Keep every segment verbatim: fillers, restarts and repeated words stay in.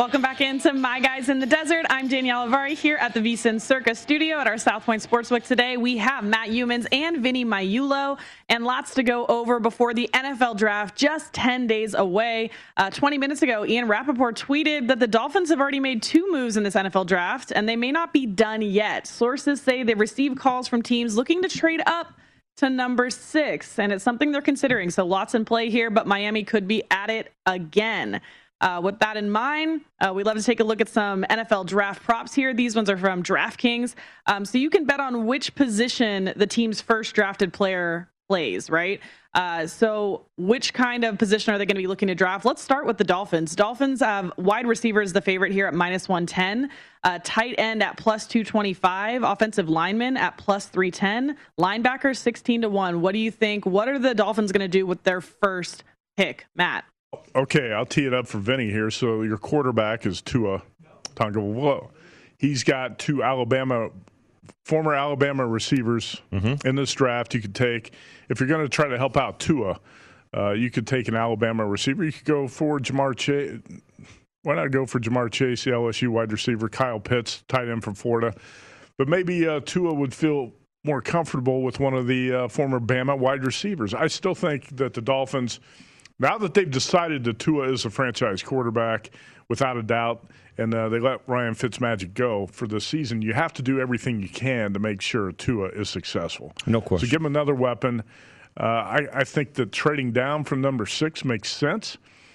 Welcome back into My Guys in the Desert. I'm Danielle Avari here at the VSiN Circus studio at our South Point Sportsbook today. We have Matt Youmans and Vinny Magliulo, and lots to go over before the N F L draft, just ten days away. Uh, twenty minutes ago, Ian Rappaport tweeted that the Dolphins have already made two moves in this N F L draft, and they may not be done yet. Sources say they've received calls from teams looking to trade up to number six, and it's something they're considering. So lots in play here, but Miami could be at it again. Uh, with that in mind, uh, we'd love to take a look at some N F L draft props here. These ones are from DraftKings. Um, so you can bet on which position the team's first drafted player plays, right? Uh, so which kind of position are they going to be looking to draft? Let's start with the Dolphins. Dolphins have wide receivers the favorite here at minus one ten, uh, tight end at plus two twenty-five, offensive lineman at plus three ten, linebackers sixteen to one. What do you think? What are the Dolphins going to do with their first pick, Matt? Okay, I'll tee it up for Vinny here. So your quarterback is Tua Tagovailoa. He's got two Alabama, former Alabama receivers mm-hmm. in this draft. You could take, if you're going to try to help out Tua, uh, you could take an Alabama receiver. You could go for Ja'Marr Chase. Why not go for Ja'Marr Chase, the L S U wide receiver, Kyle Pitts, tight end from Florida. But maybe uh, Tua would feel more comfortable with one of the uh, former Bama wide receivers. I still think that the Dolphins, now that they've decided that Tua is a franchise quarterback, without a doubt, and uh, they let Ryan Fitzmagic go for the season, you have to do everything you can to make sure Tua is successful. No question. So give him another weapon. Uh, I, I think that trading down from number six makes sense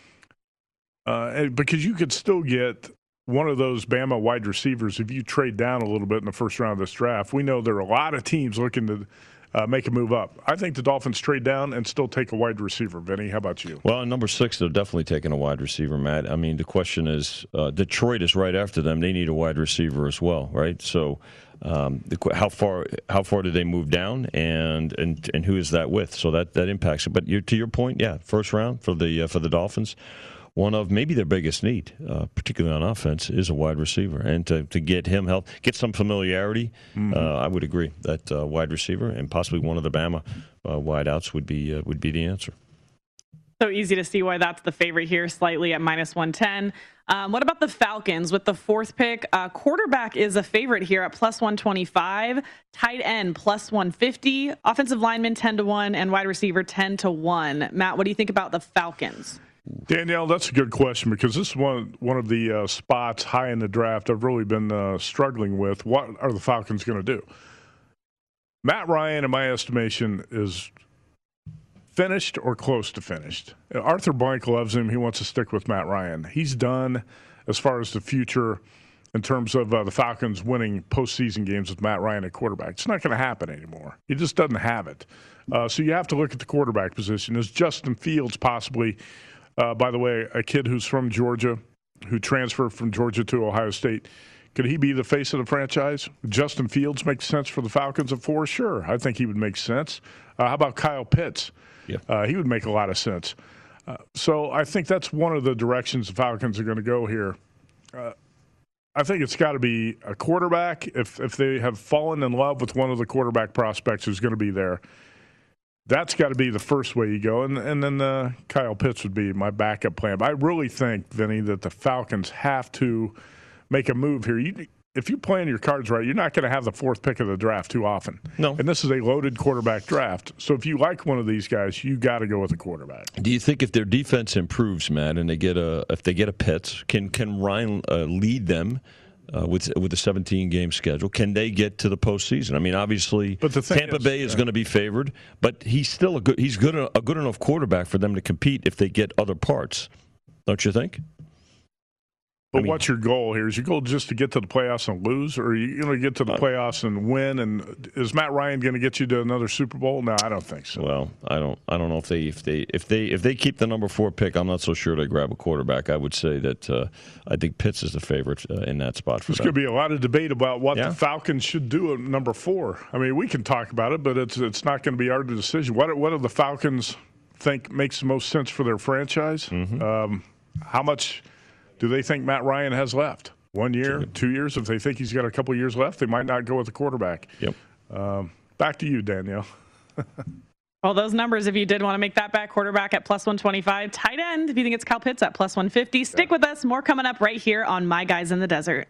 uh, because you could still get one of those Bama wide receivers if you trade down a little bit in the first round of this draft. We know there are a lot of teams looking to Uh, make a move up. I think the Dolphins trade down and still take a wide receiver. Vinny, how about you? Well, at number six, they're definitely taking a wide receiver, Matt. I mean, the question is, uh, Detroit is right after them. They need a wide receiver as well, right? So, um, the, how far how far do they move down, and and and who is that with? So that that impacts it. But you're, to your point, yeah, first round for the uh, for the Dolphins. One of maybe their biggest need, uh, particularly on offense, is a wide receiver. And to, to get him help, get some familiarity, mm-hmm. uh, I would agree that uh, wide receiver and possibly one of the Bama uh, wideouts would be uh, would be the answer. So easy to see why that's the favorite here, slightly at minus one ten. Um, what about the Falcons with the fourth pick? Uh, quarterback is a favorite here at plus one twenty-five, tight end plus one fifty, offensive lineman ten to one, and wide receiver ten to one. Matt, what do you think about the Falcons? Danielle, that's a good question because this is one, one of the uh, spots high in the draft I've really been uh, struggling with. What are the Falcons going to do? Matt Ryan, in my estimation, is finished or close to finished. Arthur Blank loves him. He wants to stick with Matt Ryan. He's done as far as the future in terms of uh, the Falcons winning postseason games with Matt Ryan at quarterback. It's not going to happen anymore. He just doesn't have it. Uh, so you have to look at the quarterback position. Is Justin Fields possibly – Uh, by the way, a kid who's from Georgia, who transferred from Georgia to Ohio State, could he be the face of the franchise? Justin Fields makes sense for the Falcons at four? Sure, I think he would make sense. Uh, how about Kyle Pitts? Yeah. Uh, he would make a lot of sense. Uh, so I think that's one of the directions the Falcons are going to go here. Uh, I think it's got to be a quarterback. If, if they have fallen in love with one of the quarterback prospects who's going to be there, that's got to be the first way you go. And and then uh, Kyle Pitts would be my backup plan. But I really think, Vinny, that the Falcons have to make a move here. You, if you plan your cards right, you're not going to have the fourth pick of the draft too often. No. And this is a loaded quarterback draft. So if you like one of these guys, you got to go with a quarterback. Do you think if their defense improves, Matt, and they get a if they get a Pitts, can can Ryan uh, lead them? Uh, with with a seventeen-game schedule, can they get to the postseason? I mean, obviously, but the Tampa is, Bay is yeah. going to be favored, but he's still a good he's good a good enough quarterback for them to compete if they get other parts, don't you think? But I mean, what's your goal here? Is your goal just to get to the playoffs and lose, or are you going to get to the playoffs and win? And is Matt Ryan going to get you to another Super Bowl? No, I don't think so. Well, I don't. I don't know if they if they if they if they keep the number four pick. I'm not so sure they grab a quarterback. I would say that uh, I think Pitts is the favorite uh, in that spot for There's them. going to be a lot of debate about what yeah. the Falcons should do at number four. I mean, we can talk about it, but it's it's not going to be our decision. What what do the Falcons think makes the most sense for their franchise? Mm-hmm. Um, how much do they think Matt Ryan has left? One year, two years? If they think he's got a couple years left, they might not go with the quarterback. Yep. Um, back to you, Danielle. Well, those numbers, if you did want to make that back, quarterback at plus one twenty-five, tight end, if you think it's Kyle Pitts, at plus one fifty. Stick with us. More coming up right here on My Guys in the Desert.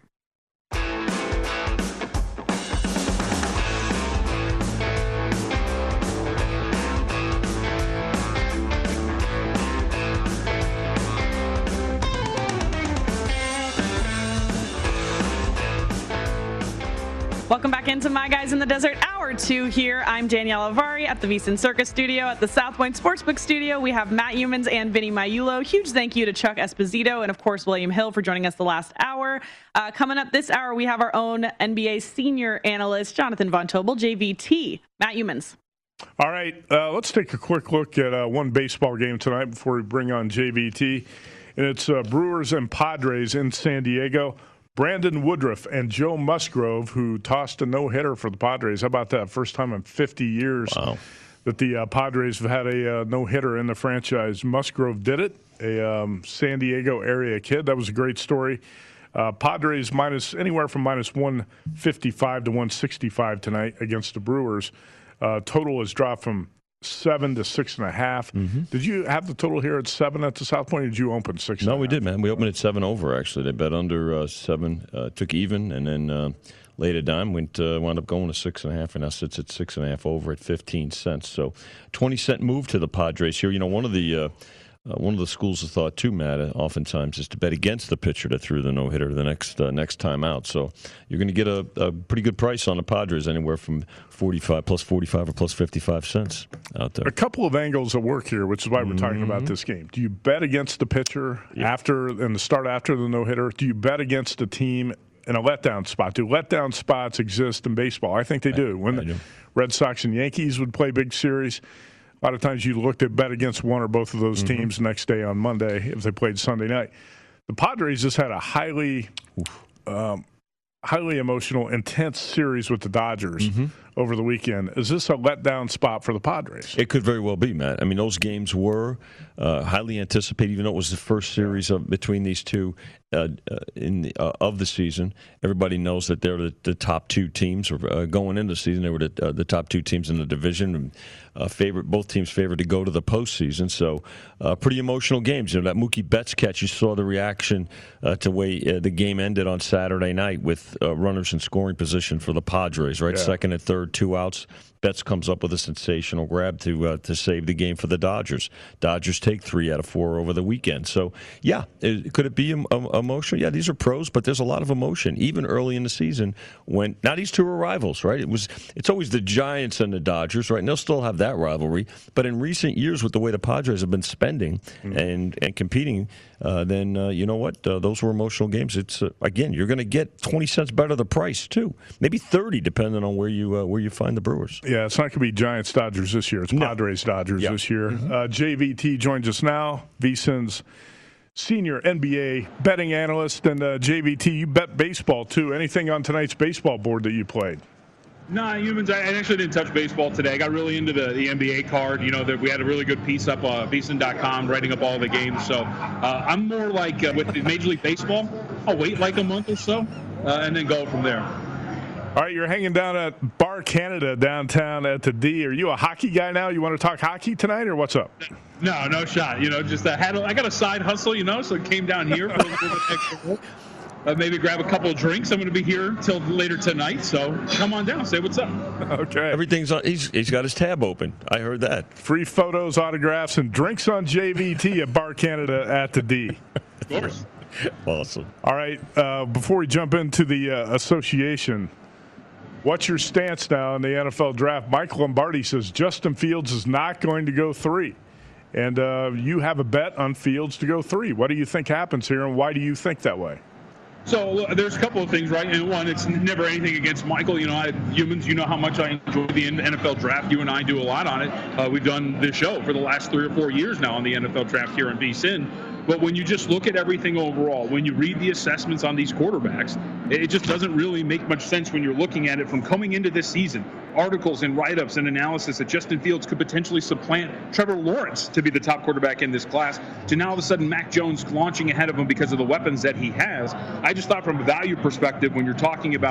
Welcome back into My Guys in the Desert, hour two here. I'm Danielle Avari at the VSiN Circus Studio. At the South Point Sportsbook Studio, we have Matt Youmans and Vinny Maiulo. Huge thank you to Chuck Esposito and, of course, William Hill for joining us the last hour. Uh, coming up this hour, we have our own N B A senior analyst, Jonathan Von Tobel, J V T. Matt Youmans. All right, uh, let's take a quick look at uh, one baseball game tonight before we bring on J V T. And it's uh, Brewers and Padres in San Diego. Brandon Woodruff and Joe Musgrove, who tossed a no-hitter for the Padres. How about that? First time in fifty years wow. that the uh, Padres have had a uh, no-hitter in the franchise. Musgrove did it, a um, San Diego area kid. That was a great story. Uh, Padres minus anywhere from minus one fifty-five to one sixty-five tonight against the Brewers. Uh, total has dropped from seven to six and a half. Mm-hmm. Did you have the total here at seven at the South Point, or did you open six? No, and we a half? did, man. We opened at seven over. Actually, they bet under uh, seven, uh, took even, and then uh, late a dime went uh, wound up going to six and a half, and now sits at six and a half over at fifteen cents. So, twenty cent move to the Padres here. You know, one of the. Uh, Uh, one of the schools of thought, too, Matt, uh, oftentimes is to bet against the pitcher that threw the no-hitter the next uh, next time out. So you're going to get a, a pretty good price on the Padres, anywhere from forty-five, plus forty-five or plus fifty-five cents out there. A couple of angles at work here, which is why we're mm-hmm. talking about this game. Do you bet against the pitcher yeah. after and the start after the no-hitter? Do you bet against the team in a letdown spot? Do letdown spots exist in baseball? I think they do. When I the do. Red Sox and Yankees would play big series, a lot of times you looked at bet against one or both of those mm-hmm. teams next day on Monday if they played Sunday night. The Padres just had a highly, um, highly emotional, intense series with the Dodgers mm-hmm. over the weekend. Is this a letdown spot for the Padres? It could very well be, Matt. I mean, those games were uh, highly anticipated, even though it was the first series of, between these two uh, uh, in the, uh, of the season. Everybody knows that they're the, the top two teams uh, going into the season. They were the, uh, the top two teams in the division. And, uh, favorite, both teams favored to go to the postseason. So, uh, pretty emotional games. You know, that Mookie Betts catch, you saw the reaction uh, to the way uh, the game ended on Saturday night with uh, runners in scoring position for the Padres, right? Yeah. Second and third, two outs. Betts comes up with a sensational grab to uh, to save the game for the Dodgers. Dodgers take three out of four over the weekend. So, yeah, it, could it be em- emotional? Yeah, these are pros, but there's a lot of emotion, even early in the season when now these two are rivals, right? It was it's always the Giants and the Dodgers, right? And they'll still have that rivalry. But in recent years, with the way the Padres have been spending mm-hmm. and and competing, uh, then uh, you know what? Uh, those were emotional games. It's uh, again, you're going to get twenty cents better the price too, maybe thirty, depending on where you uh, where you find the Brewers. Yeah. Yeah, it's not going to be Giants Dodgers this year. It's no. Padres Dodgers yep. this year. Mm-hmm. Uh, J V T joins us now, VSiN's senior N B A betting analyst. And uh, J V T, you bet baseball too. Anything on tonight's baseball board that you played? No, nah, Youmans, I actually didn't touch baseball today. I got really into the, the N B A card. You know, that we had a really good piece up on uh, V S I N dot com writing up all the games. So uh, I'm more like uh, with Major League Baseball, I'll wait like a month or so uh, and then go from there. All right, you're hanging down at Bar Canada downtown at the D. Are you a hockey guy now? You want to talk hockey tonight, or what's up? No, no shot. You know, just uh, had a, I got a side hustle, you know, so I came down here for a little bit extra work. Uh, maybe grab a couple of drinks. I'm going to be here till later tonight, so come on down, say what's up. Okay. Everything's on. He's he's got his tab open. I heard that. Free photos, autographs, and drinks on J V T at Bar Canada at the D. Of course. Awesome. All right. Uh, before we jump into the uh, association. What's your stance now in the N F L draft? Mike Lombardi says Justin Fields is not going to go three. And uh, you have a bet on Fields to go three. What do you think happens here, and why do you think that way? So there's a couple of things, right? And one, it's never anything against Michael. You know, I, Youmans, you know how much I enjoy the N F L draft. You and I do a lot on it. Uh, we've done this show for the last three or four years now on the N F L draft here in V S I N. But when you just look at everything overall, when you read the assessments on these quarterbacks, it just doesn't really make much sense when you're looking at it from coming into this season. Articles and write-ups and analysis that Justin Fields could potentially supplant Trevor Lawrence to be the top quarterback in this class, to now all of a sudden Mac Jones launching ahead of him because of the weapons that he has. I just thought from a value perspective, when you're talking about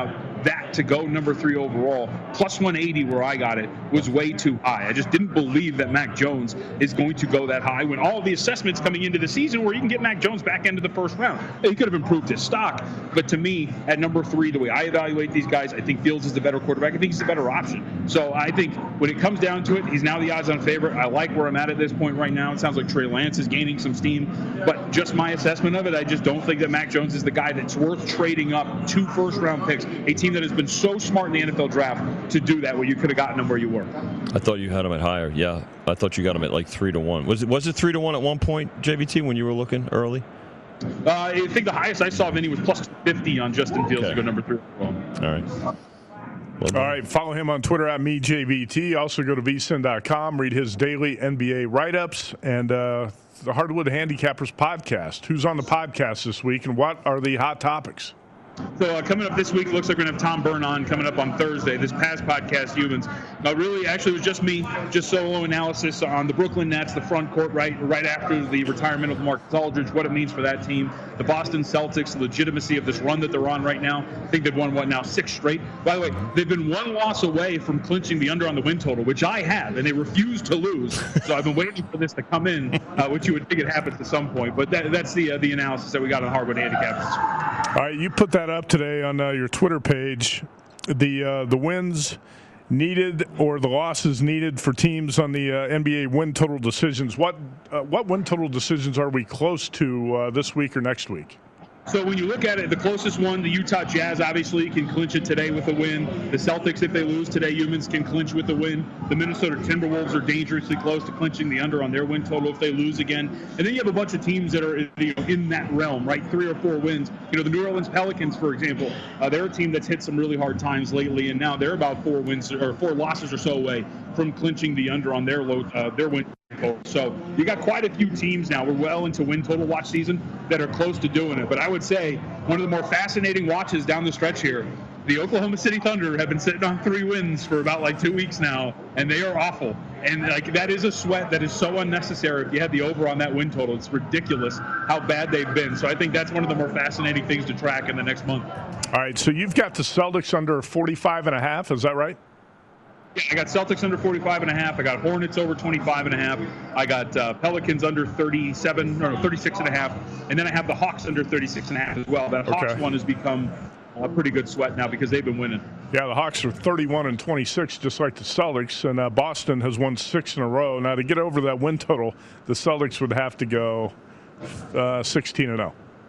that to go number three overall, plus one eighty where I got it, was way too high. I just didn't believe that Mac Jones is going to go that high when all the assessments coming into the season where you can get Mac Jones back into the first round. He could have improved his stock, but to me, at number three, the way I evaluate these guys, I think Fields is the better quarterback. I think he's the better option. So I think when it comes down to it, he's now the odds-on favorite. I like where I'm at at this point right now. It sounds like Trey Lance is gaining some steam, but just my assessment of it, I just don't think that Mac Jones is the guy that's worth trading up two first-round picks, a team that has been so smart in the N F L draft to do that, where you could have gotten him where you were. I thought you had him at higher. Yeah, I thought you got him at like three to one. Was it was it three to one at one point, J V T, when you were looking early? Uh, I think the highest I saw, Vinny, was plus fifty on Justin Fields Okay. to go number three. All right. Well All right, follow him on Twitter at me J V T. Also go to V S I N dot com, read his daily N B A write-ups, and uh, the Hardwood Handicappers podcast. Who's on the podcast this week, and what are the hot topics? So uh, coming up this week, looks like we're going to have Tom Byrne on coming up on Thursday. This past podcast, Humans, uh, really, actually, it was just me, just solo analysis on the Brooklyn Nets, the front court, right right after the retirement of Marcus Aldridge, what it means for that team. The Boston Celtics, the legitimacy of this run that they're on right now. I think they've won, what, now six straight? By the way, they've been one loss away from clinching the under on the win total, which I have, and they refuse to lose. So I've been waiting for this to come in, uh, which you would think it happens at some point. But that, that's the uh, the analysis that we got on Hardwood Handicappers. All right, you put that up today on uh, your Twitter page. The uh, the wins needed or the losses needed for teams on the uh, N B A win total decisions. What uh, what win total decisions are we close to uh, this week or next week? So when you look at it, the closest one, the Utah Jazz, obviously can clinch it today with a win. The Celtics, if they lose today, Humans can clinch with a win. The Minnesota Timberwolves are dangerously close to clinching the under on their win total if they lose again. And then you have a bunch of teams that are you know, in that realm, right? Three or four wins. You know, the New Orleans Pelicans, for example, uh, they're a team that's hit some really hard times lately, and now they're about four wins or four losses or so away from clinching the under on their low, uh, their win total. So you got quite a few teams now. We're well into win total watch season that are close to doing it. But I would say one of the more fascinating watches down the stretch here, the Oklahoma City Thunder have been sitting on three wins for about like two weeks now, and they are awful. And like that is a sweat that is so unnecessary if you had the over on that win total. It's ridiculous how bad they've been. So I think that's one of the more fascinating things to track in the next month. All right, so you've got the Celtics under forty-five and a half. Is that right? Yeah, I got Celtics under forty-five and a half. I got Hornets over twenty-five and a half. I got uh, Pelicans under thirty-seven, or no, thirty-six and a half. And then I have the Hawks under thirty-six and a half as well. That Okay. Hawks one has become a pretty good sweat now because they've been winning. Yeah, the Hawks are thirty-one and twenty-six, just like the Celtics, and uh, Boston has won six in a row. Now, to get over that win total, the Celtics would have to go uh, sixteen and oh.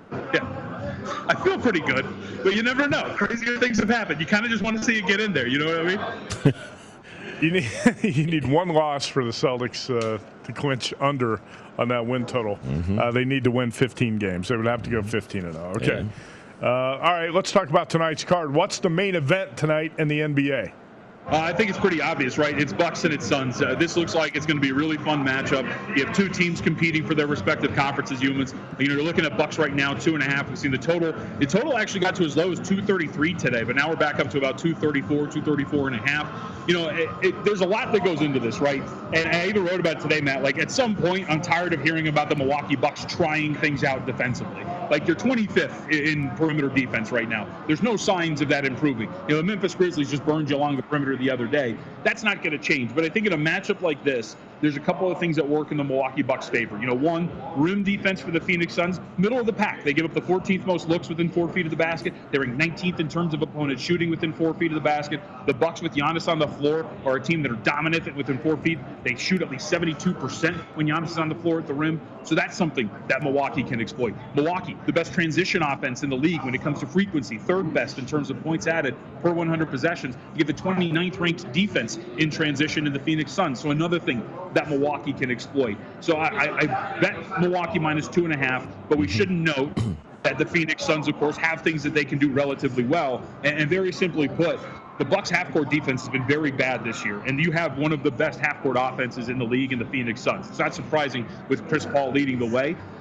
Yeah, I feel pretty good, but you never know. Crazier things have happened. You kind of just want to see it get in there. You know what I mean? You need you need one loss for the Celtics uh, to clinch under on that win total. Mm-hmm. Uh, they need to win fifteen games. They would have to go fifteen and oh. Okay. Uh, all right, let's talk about tonight's card. What's the main event tonight in the N B A? Uh, I think it's pretty obvious, right? It's Bucks and it's Suns. Uh, this looks like it's going to be a really fun matchup. You have two teams competing for their respective conferences, Humans. You know, you're looking at Bucks right now, two and a half. We've seen the total. The total actually got to as low as two thirty-three today, but now we're back up to about two thirty-four, two thirty-four and a half. You know, it, it, there's a lot that goes into this, right? And I even wrote about it today, Matt. Like, at some point, I'm tired of hearing about the Milwaukee Bucks trying things out defensively. Like, they're twenty-fifth in perimeter defense right now. There's no signs of that improving. You know, the Memphis Grizzlies just burned you along the perimeter the other day. That's not going to change. But I think in a matchup like this, there's a couple of things that work in the Milwaukee Bucks' favor. You know, one, rim defense for the Phoenix Suns, middle of the pack. They give up the fourteenth most looks within four feet of the basket. They're in nineteenth in terms of opponents shooting within four feet of the basket. The Bucks with Giannis on the floor are a team that are dominant within four feet. They shoot at least seventy-two percent when Giannis is on the floor at the rim. So that's something that Milwaukee can exploit. Milwaukee, the best transition offense in the league when it comes to frequency, third best in terms of points added per one hundred possessions. You get the twenty-ninth ranked defense in transition in the Phoenix Suns. So another thing that Milwaukee can exploit. So I, I, I bet Milwaukee minus two and a half, but we should note that the Phoenix Suns, of course, have things that they can do relatively well. And, and very simply put, the Bucks half-court defense has been very bad this year, and you have one of the best half-court offenses in the league in the Phoenix Suns. It's not surprising with Chris Paul leading the way.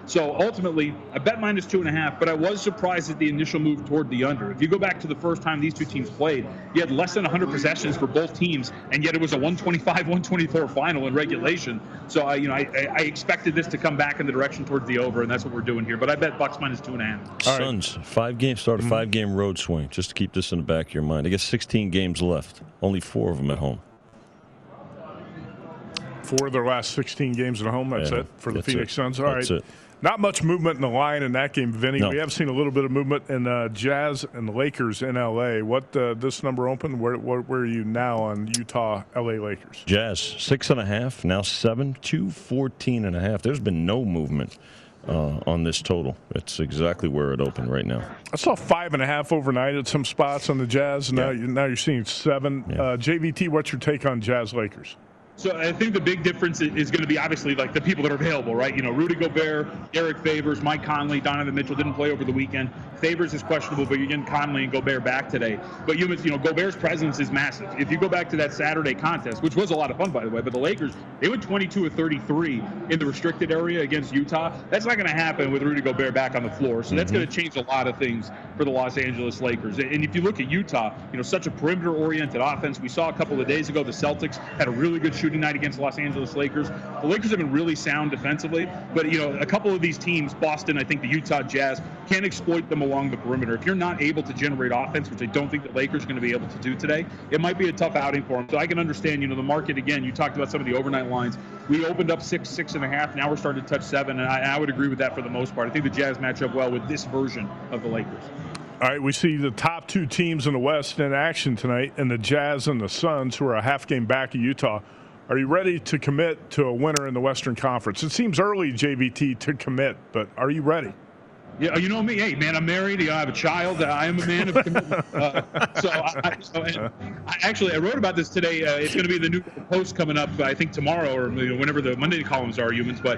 So ultimately, I bet minus two and a half, but I was surprised at the initial move toward the under. If you go back to the first time these two teams played, you had less than one hundred possessions for both teams, and yet it was a one twenty-five one twenty-four final in regulation. So I, you know, I, I expected this to come back in the direction towards the over, and that's what we're doing here. But I bet Bucks minus two and a half. Suns, five games, start a mm-hmm. five-game road swing, just to keep this in the back of your mind. I guess sixteen games left, only four of them at home. Four of their last sixteen games at home, that's yeah, it for the Phoenix it. Suns. All that's right. It. Not much movement in the line in that game, Vinny. No. We have seen a little bit of movement in uh, Jazz and the Lakers in L A. What uh, this number open? Where, where where are you now on Utah L A Lakers? Jazz six and a half, now seven, two fourteen and a half. There's been no movement uh, on this total. It's exactly where it opened right now. I saw five and a half overnight at some spots on the Jazz. Now yeah. you now you're seeing seven. Yeah. Uh, J V T, what's your take on Jazz Lakers? So I think the big difference is going to be obviously like the people that are available, right? You know, Rudy Gobert, Derek Favors, Mike Conley, Donovan Mitchell didn't play over the weekend. Favors is questionable, but you're getting Conley and Gobert back today. But you, you know, Gobert's presence is massive. If you go back to that Saturday contest, which was a lot of fun, by the way, but the Lakers, they went twenty-two of thirty-three in the restricted area against Utah. That's not going to happen with Rudy Gobert back on the floor. So that's mm-hmm. going to change a lot of things for the Los Angeles Lakers. And if you look at Utah, you know, such a perimeter-oriented offense. We saw a couple of days ago the Celtics had a really good shooting night against Los Angeles Lakers. The Lakers have been really sound defensively, but you know, a couple of these teams, Boston, I think the Utah Jazz, can exploit them along the perimeter. If you're not able to generate offense, which I don't think the Lakers are going to be able to do today, it might be a tough outing for them. So I can understand, you know, the market, again, you talked about some of the overnight lines. We opened up six, six and a half. Now we're starting to touch seven, and I, I would agree with that for the most part. I think the Jazz match up well with this version of the Lakers. All right, we see the top two teams in the West in action tonight, and the Jazz and the Suns, who are a half game back of Utah. Are you ready to commit to a winner in the Western Conference? It seems early, J V T, to commit, but are you ready? Yeah, you know me. Hey, man, I'm married. I have a child. I am a man of commitment. Uh, so, I, so and I actually, I wrote about this today. Uh, it's going to be the new post coming up, I think, tomorrow or you know, whenever the Monday columns are, humans. But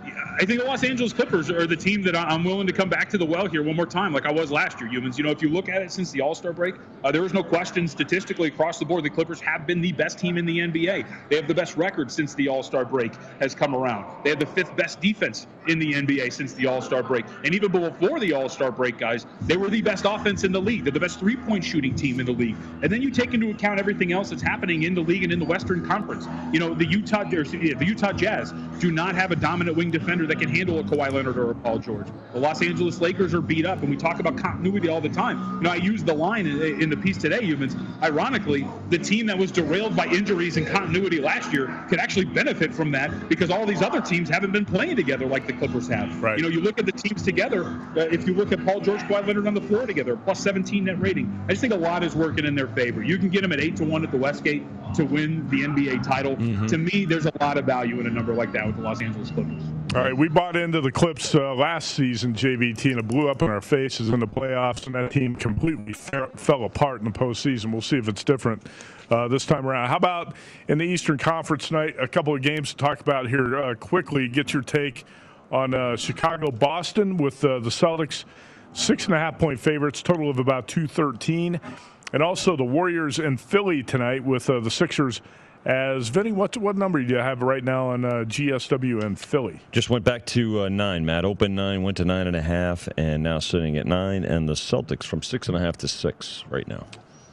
I think the Los Angeles Clippers are the team that I'm willing to come back to the well here one more time, like I was last year, humans. You know, if you look at it since the All-Star break, uh, there was no question statistically across the board the Clippers have been the best team in the N B A. They have the best record since the All-Star break has come around. They have the fifth best defense in the N B A since the All-Star break. And even before the All-Star break, guys, they were the best offense in the league. They're the best three-point shooting team in the league. And then you take into account everything else that's happening in the league and in the Western Conference. You know, the Utah, the Utah Jazz do not have a dominant wing defender that can handle a Kawhi Leonard or a Paul George. The Los Angeles Lakers are beat up, and we talk about continuity all the time. You know, I used the line in, in the piece today, humans. Ironically, the team that was derailed by injuries and continuity last year could actually benefit from that because all these other teams haven't been playing together like the Clippers have. Right. You know, you look at the teams together. Uh, if you look at Paul George, Kawhi Leonard on the floor together, plus seventeen net rating. I just think a lot is working in their favor. You can get them at eight to one at the Westgate to win the N B A title. Mm-hmm. To me, there's a lot of value in a number like that with the Los Angeles Clippers. All right, we bought into the Clips uh, last season, J V T, and it blew up in our faces in the playoffs, and that team completely fe- fell apart in the postseason. We'll see if it's different uh, this time around. How about in the Eastern Conference tonight? A couple of games to talk about here uh, quickly. Get your take on uh, Chicago-Boston with uh, the Celtics, six and a half point favorites, total of about two thirteen. And also the Warriors and Philly tonight with uh, the Sixers. As Vinny, what what number do you have right now on uh, G S W and Philly? Just went back to uh, nine, Matt. Open nine, went to nine and a half, and now sitting at nine. And the Celtics from six and a half to six right now.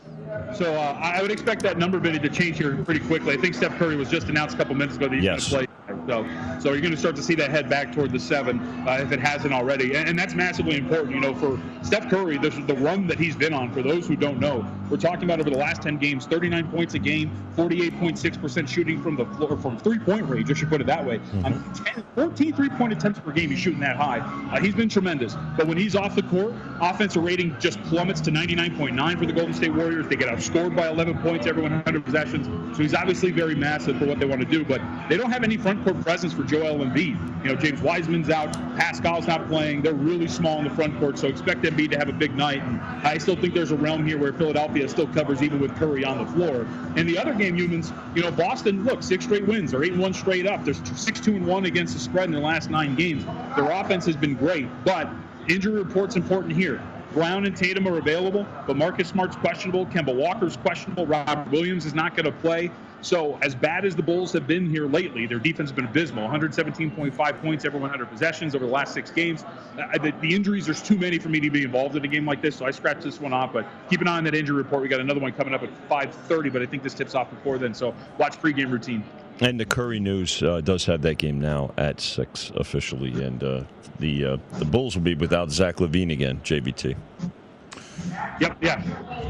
So uh, I would expect that number, Vinny, to change here pretty quickly. I think Steph Curry was just announced a couple minutes ago that he's yes. going to play. So, so you're going to start to see that head back toward the seven uh, if it hasn't already. And, and that's massively important. You know, for Steph Curry, the, the run that he's been on, for those who don't know, we're talking about over the last ten games, thirty-nine points a game, forty-eight point six percent shooting from the floor, from three-point range, I should put it that way. Mm-hmm. On ten, fourteen three-point attempts per game, he's shooting that high. Uh, he's been tremendous. But when he's off the court, offensive rating just plummets to ninety-nine point nine for the Golden State Warriors. They get outscored by eleven points every one hundred possessions. So he's obviously very massive for what they want to do. But they don't have any front court presence for Joel Embiid. You know, James Wiseman's out, Pascal's not playing. They're really small in the front court, so expect Embiid to have a big night. And I still think there's a realm here where Philadelphia still covers even with Curry on the floor. And the other game, humans, you know, Boston, look, six straight wins. They're eight and one straight up. They're six two and one against the spread in their last nine games. Their offense has been great, but injury report's important here. Brown and Tatum are available, but Marcus Smart's questionable. Kemba Walker's questionable. Robert Williams is not going to play. So as bad as the Bulls have been here lately, their defense has been abysmal. one seventeen point five points every one hundred possessions over the last six games. Uh, the, the injuries, there's too many for me to be involved in a game like this, so I scratched this one off. But keep an eye on that injury report. We got another one coming up at five thirty, but I think this tips off before then. So watch pregame routine. And the Curry News uh, does have that game now at six officially, and uh, the uh, the Bulls will be without Zach LaVine again. J V T. Yep. Yeah.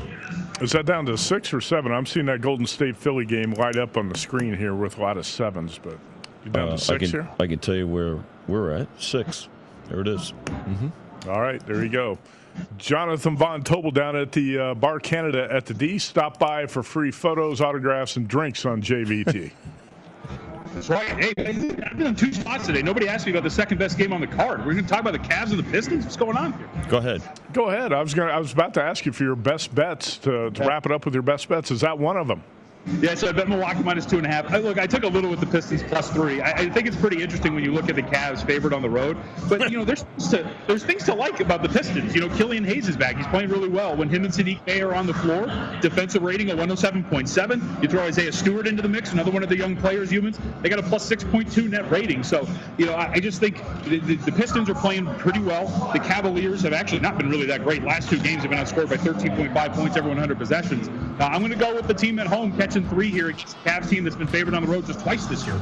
Is that down to six or seven? I'm seeing that Golden State Philly game light up on the screen here with a lot of sevens, but you down uh, to six I can, here? I can tell you where we're at. Six. There it is. Mm-hmm. All right, there you go. Jonathan Von Tobel down at the uh, Bar Canada at the D. Stop by for free photos, autographs, and drinks on J V T. That's right. Hey, I've been on two spots today. Nobody asked me about the second best game on the card. We're going to talk about the Cavs and the Pistons. What's going on here? Go ahead. Go ahead. I was going. I was about to ask you for your best bets to, to wrap it up with your best bets. Is that one of them? Yeah, so I bet Milwaukee minus two and a half. I, look, I took a little with the Pistons plus three. I, I think it's pretty interesting when you look at the Cavs favored on the road. But, you know, there's to, there's things to like about the Pistons. You know, Killian Hayes is back. He's playing really well. When him and Sadiq Bey are on the floor, defensive rating of one oh seven point seven. You throw Isaiah Stewart into the mix, another one of the young players, humans. They got a plus six point two net rating. So, you know, I, I just think the, the, the Pistons are playing pretty well. The Cavaliers have actually not been really that great. Last two games have been outscored by thirteen point five points every one hundred possessions. Uh, I'm going to go with the team at home catching three here against the Cavs team that's been favored on the road just twice this year.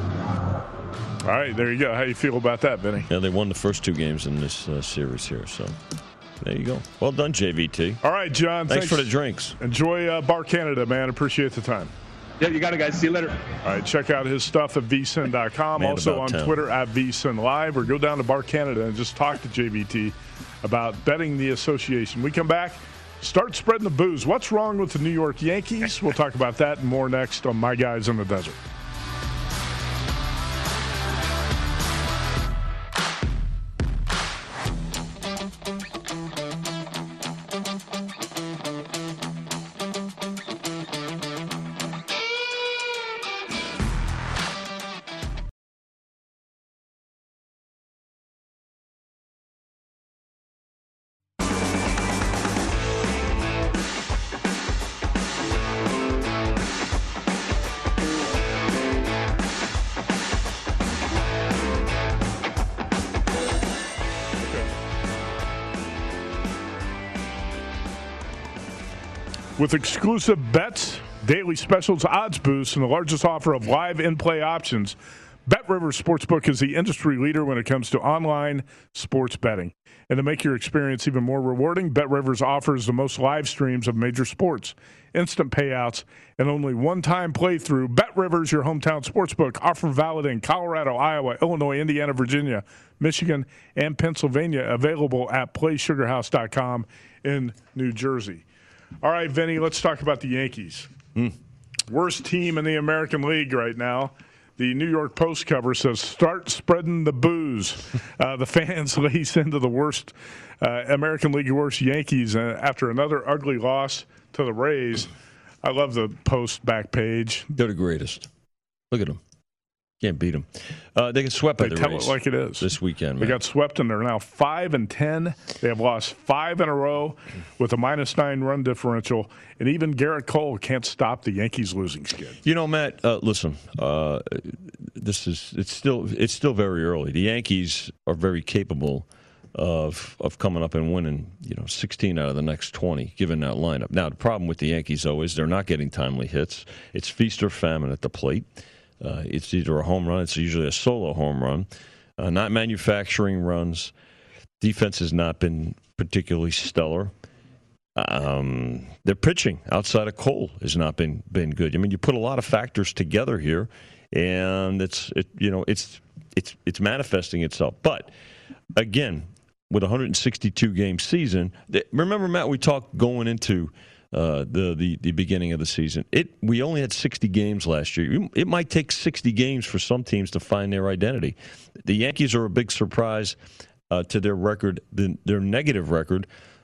All right, there you go. How do you feel about that, Vinny? Yeah, they won the first two games in this uh, series here, so there you go. Well done, J V T. All right, John. Thanks, Thanks for the drinks. Enjoy uh, Bar Canada, man. Appreciate the time. Yeah, you got it, guys. See you later. All right, check out his stuff at v sin dot com. Man Also on town. Twitter at v sin live, or go down to Bar Canada and just talk to J V T about betting the association. We come back. Start spreading the booze. What's wrong with the New York Yankees? We'll talk about that and more next on My Guys in the Desert. With exclusive bets, daily specials, odds boosts, and the largest offer of live in-play options, BetRivers Sportsbook is the industry leader when it comes to online sports betting. And to make your experience even more rewarding, BetRivers offers the most live streams of major sports, instant payouts, and only one-time playthrough. BetRivers, your hometown sportsbook, offer valid in Colorado, Iowa, Illinois, Indiana, Virginia, Michigan, and Pennsylvania. Available at play sugar house dot com in New Jersey. All right, Vinny, let's talk about the Yankees. Mm. Worst team in the American League right now. The New York Post cover says, start spreading the booze. uh, the fans lace into the worst uh, American League worst Yankees uh, after another ugly loss to the Rays. I love the Post back page. They're the greatest. Look at them. Can't beat them. Uh, they get swept by they the tell Rays it like it is this weekend. They man. got swept, and they're now five and ten. They have lost five in a row with a minus nine run differential, and even Garrett Cole can't stop the Yankees losing skid. You know, Matt. Uh, listen, uh, this is it's still it's still very early. The Yankees are very capable of of coming up and winning. You know, sixteen out of the next twenty, given that lineup. Now, the problem with the Yankees, though, is they're not getting timely hits. It's feast or famine at the plate. Uh, it's either a home run, it's usually a solo home run, uh, not manufacturing runs. Defense has not been particularly stellar. Um, their pitching outside of Cole has not been been good. I mean, you put a lot of factors together here, and it's it you know it's it's it's manifesting itself. But again, with a one hundred sixty-two game season, remember, Matt, we talked going into Uh, the, the the beginning of the season. It we only had sixty games last year. It might take sixty games for some teams to find their identity. The Yankees are a big surprise uh, to their record, the, their negative record,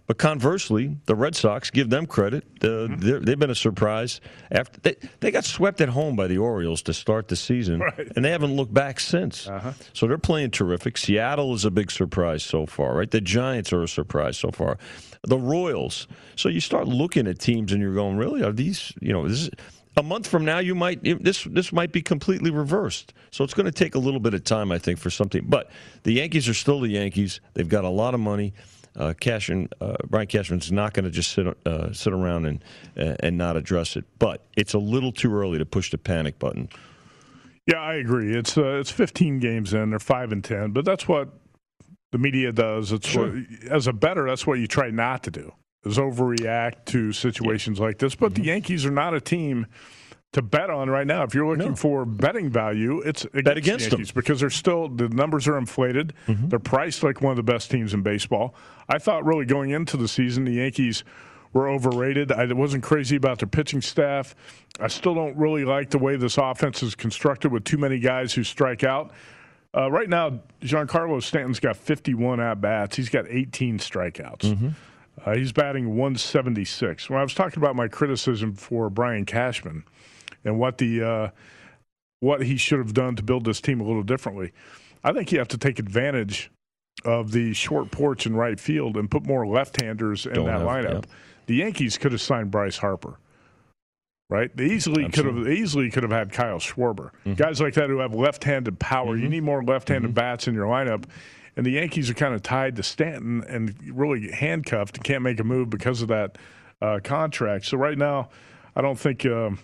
But conversely, the Red Sox, give them credit. Uh, mm-hmm. They've been a surprise. After they, they got swept at home by the Orioles to start the season, right. and they haven't looked back since. Uh-huh. So they're playing terrific. Seattle is a big surprise so far, right? The Giants are a surprise so far. The Royals. So you start looking at teams and you're going, really? Are these, you know, this is, a month from now, you might this this might be completely reversed. So it's going to take a little bit of time, I think, for something. But the Yankees are still the Yankees. They've got a lot of money. Uh, Cashman, uh, Brian Cashman's not going to just sit uh, sit around and uh, and not address it. But it's a little too early to push the panic button. Yeah, I agree. It's uh, it's fifteen games in. They're five and ten, but that's what the media does. It's sure. what, as a bettor, that's what you try not to do. Is overreact to situations yeah. like this. But mm-hmm. the Yankees are not a team to bet on right now. If you're looking no. for betting value, it's against, bet against the Yankees them. Because they're still, the numbers are inflated. Mm-hmm. They're priced like one of the best teams in baseball. I thought really going into the season, the Yankees were overrated. I wasn't crazy about their pitching staff. I still don't really like the way this offense is constructed with too many guys who strike out. Uh, right now, Giancarlo Stanton's got fifty-one at-bats. He's got eighteen strikeouts. Mm-hmm. Uh, he's batting one seventy-six. When I was talking about my criticism for Brian Cashman and what the uh, what he should have done to build this team a little differently, I think you have to take advantage of the short porch in right field and put more left-handers in Don't that have, lineup. Yeah. The Yankees could have signed Bryce Harper, right? They easily could have easily could have had Kyle Schwarber, mm-hmm. guys like that who have left-handed power. Mm-hmm. You need more left-handed mm-hmm. bats in your lineup. And the Yankees are kind of tied to Stanton and really handcuffed and can't make a move because of that uh, contract. So right now, I don't think um,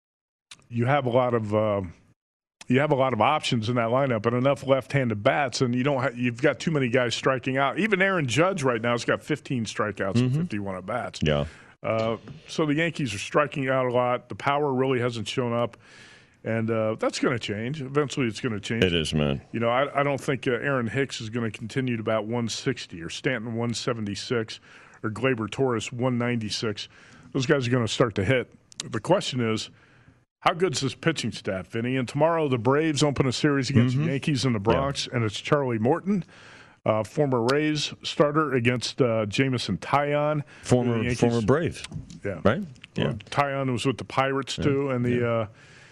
you have a lot of uh, you have a lot of options in that lineup and enough left-handed bats, and you don't ha- you've got too many guys striking out. Even Aaron Judge right now has got fifteen strikeouts mm-hmm. and fifty-one at bats. Yeah. Uh, so the Yankees are striking out a lot. The power really hasn't shown up. And uh, that's going to change. Eventually it's going to change. It is, man. You know, I, I don't think uh, Aaron Hicks is going to continue to about one sixty or Stanton one seventy-six or Gleyber Torres one ninety-six. Those guys are going to start to hit. The question is, how good is this pitching staff, Vinny? And tomorrow the Braves open a series against mm-hmm. the Yankees in the Bronx, yeah. and it's Charlie Morton, uh, former Rays starter, against uh, Jameson Taillon. Former, former Brave. Yeah. Right? Yeah. Well, Taillon was with the Pirates, too, yeah. and the yeah. – uh,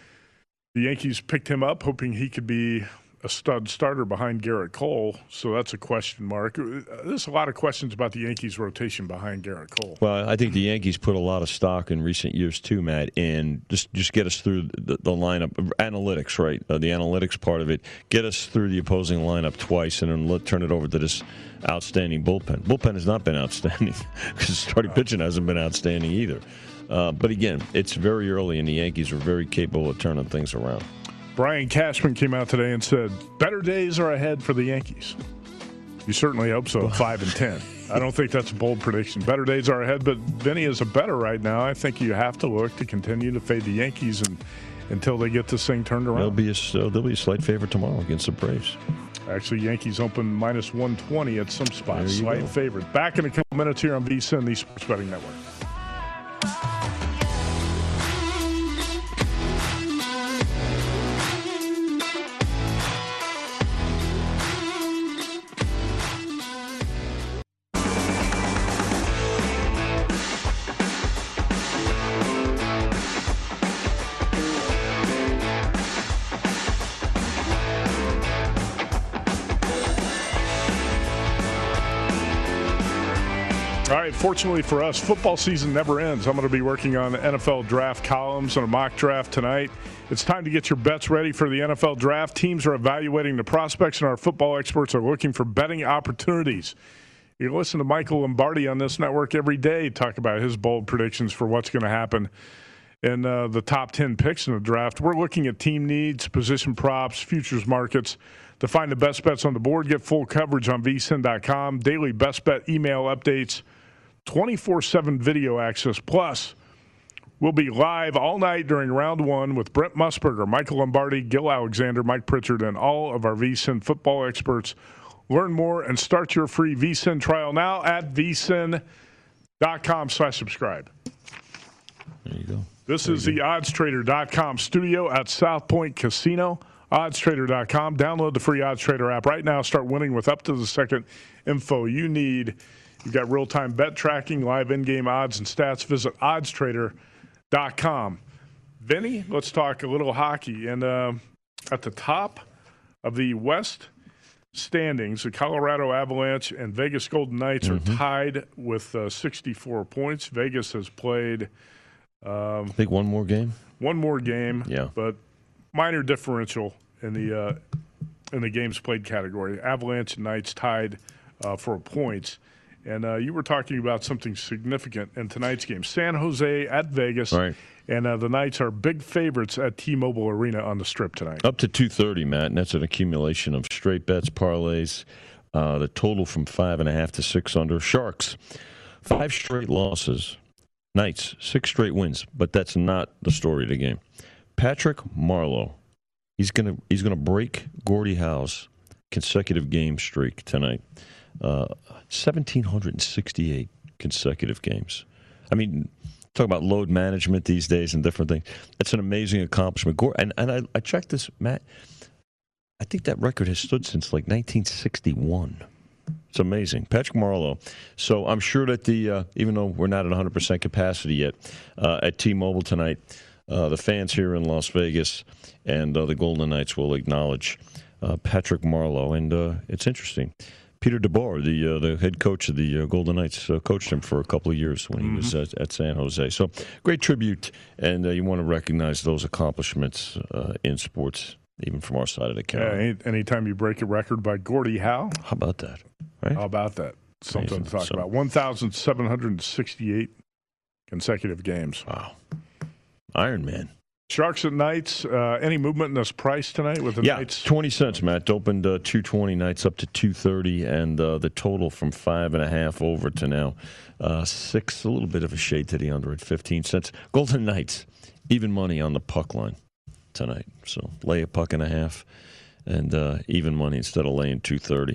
The Yankees picked him up, hoping he could be a stud starter behind Garrett Cole. So that's a question mark. There's a lot of questions about the Yankees' rotation behind Garrett Cole. Well, I think the Yankees put a lot of stock in recent years too, Matt, and just just get us through the, the lineup. Analytics, right? Uh, the analytics part of it. Get us through the opposing lineup twice, and then let, turn it over to this outstanding bullpen. Bullpen has not been outstanding because starting pitching hasn't been outstanding either. Uh, but again, it's very early, and the Yankees are very capable of turning things around. Brian Cashman came out today and said, better days are ahead for the Yankees. You certainly hope so, five and ten. I don't think that's a bold prediction. Better days are ahead, but Vinny is a better right now. I think you have to look to continue to fade the Yankees and, until they get this thing turned around. They'll be a, uh, they'll be a slight favorite tomorrow against the Braves. Actually, Yankees open minus one twenty at some spots. Slight go. favorite. Back in a couple minutes here on VSiN, the Sports Betting Network. All right, fortunately for us, football season never ends. I'm going to be working on N F L draft columns and a mock draft tonight. It's time to get your bets ready for the N F L draft. Teams are evaluating the prospects, and our football experts are looking for betting opportunities. You listen to Michael Lombardi on this network every day talk about his bold predictions for what's going to happen in uh, the top ten picks in the draft. We're looking at team needs, position props, futures markets to find the best bets on the board. Get full coverage on V S I N dot com. Daily best bet email updates. twenty-four seven video access. Plus, we'll be live all night during round one with Brent Musburger, Michael Lombardi, Gil Alexander, Mike Pritchard, and all of our VSiN football experts. Learn more and start your free VSiN trial now at V S I N dot com slash subscribe. There you go. This there is the odds trader dot com studio at South Point Casino. odds trader dot com. Download the free OddsTrader app right now. Start winning with up to the second info you need You've got real-time bet tracking, live in-game odds and stats. Visit odds trader dot com. Vinny, let's talk a little hockey. And uh, at the top of the West standings, the Colorado Avalanche and Vegas Golden Knights mm-hmm. are tied with uh, sixty-four points. Vegas has played um, I think one more game. One more game, yeah, but minor differential in the uh, in the games played category. Avalanche and Knights tied uh, for points. And uh, you were talking about something significant in tonight's game. San Jose at Vegas. Right. And uh, the Knights are big favorites at T-Mobile Arena on the Strip tonight. Up to two thirty, Matt, and that's an accumulation of straight bets, parlays, uh, the total from five and a half to six under. Sharks, five straight losses. Knights, six straight wins, but that's not the story of the game. Patrick Marleau, he's gonna he's gonna break Gordie Howe's consecutive game streak tonight. Uh, one thousand seven hundred sixty-eight consecutive games. I mean, talk about load management these days and different things. That's an amazing accomplishment. And, and I, I checked this, Matt. I think that record has stood since like nineteen sixty-one. It's amazing. Patrick Marleau. So I'm sure that the, uh, even though we're not at one hundred percent capacity yet, uh, at T-Mobile tonight, uh, the fans here in Las Vegas and uh, the Golden Knights will acknowledge uh, Patrick Marleau. And uh, it's interesting. Peter DeBoer, the uh, the head coach of the uh, Golden Knights, uh, coached him for a couple of years when he mm-hmm. was at, at San Jose. So great tribute, and uh, you want to recognize those accomplishments uh, in sports, even from our side of the counter. Yeah, any, anytime you break a record by Gordie Howe. How about that? Right? How about that? Something Amazing. to talk So, about. one thousand seven hundred sixty-eight consecutive games. Wow. Iron Man. Sharks at Knights. Uh, any movement in this price tonight with the yeah, Knights? twenty cents, Matt. Opened uh, two twenty, Knights up to two thirty, and uh, the total from five and a half over to now uh, six. A little bit of a shade to the under at fifteen cents. Golden Knights, even money on the puck line tonight. So lay a puck and a half, and uh, even money instead of laying two thirty.